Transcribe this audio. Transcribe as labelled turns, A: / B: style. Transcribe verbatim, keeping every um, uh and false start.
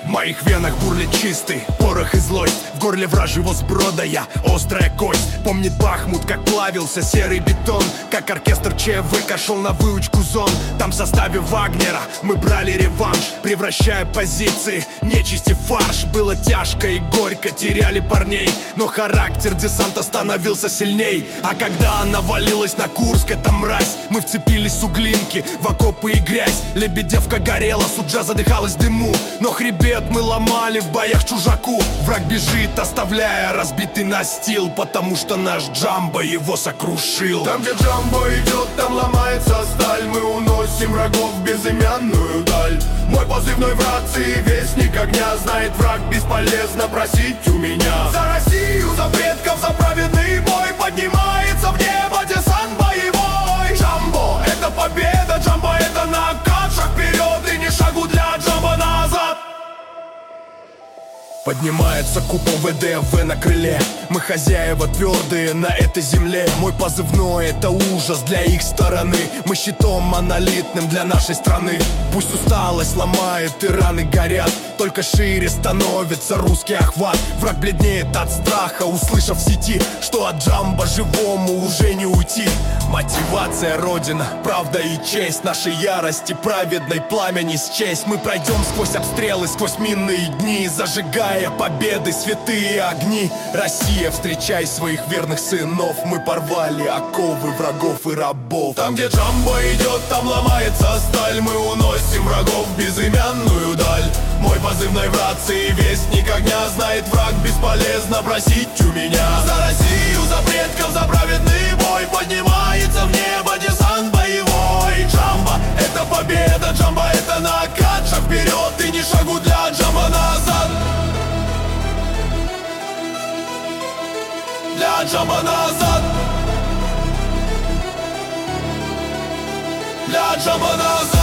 A: В моих венах бурлит чистый порох и злость. В горле вражьего сброда я острая кость. Помнит Бахмут, как плавился серый бетон, как оркестр ЧВК шел на выучку зон. Там в составе Вагнера мы брали реванш, превращая позиции нечисти в фарш. Было тяжко и горько, теряли парней, но характер десанта становился сильней. А когда навалилась на Курск эта мразь, мы вцепились в углинки, в окопы и грязь. Лебедевка горела, Суджа задыхалась в дыму, но хребет мы ломали в боях чужаку. Враг бежит, оставляя разбитый настил, потому что наш Джамбо его сокрушил.
B: Там, где Джамбо идет, там ломается сталь. Мы уносим врагов в безымянную даль. Мой позывной в рации, вестник огня. Знает враг, бесполезно просить у меня. За Россию, за предков, за праведный бой поднимается в небо десант боевой. Джамбо — это победа, Джамбо — это накат. Шаг вперед и ни шагу для Джамбо назад.
A: Поднимается купол ВДВ на крыле. Мы хозяева твердые на этой земле. Мой позывной — это ужас для их стороны. Мы щитом монолитным для нашей страны. Пусть усталость ломает и раны горят, только шире становится русский охват. Враг бледнеет от страха, услышав в сети, что от Джамбо живому уже не уйти. Мотивация, родина, правда и честь. Нашей ярости праведной пламя не счесть. Мы пройдем сквозь обстрелы, сквозь минные дни, зажигая победы святые огни. Россия, встречай своих верных сынов. Мы порвали оковы врагов и рабов.
B: Там, где Джамбо идет, там ломается сталь. Мы уносим врагов в безымянную даль. Мой позывной в рации, вестник огня. Знает враг, бесполезно просить у меня. За Россию, за предков, за праведный бой поднимается в небо десант боевой. Джамбо — это победа, Джамбо — это накат. Шаг вперед и ни шагу для Джамбо назад. Для Джамбо назад. Для Джамбо назад.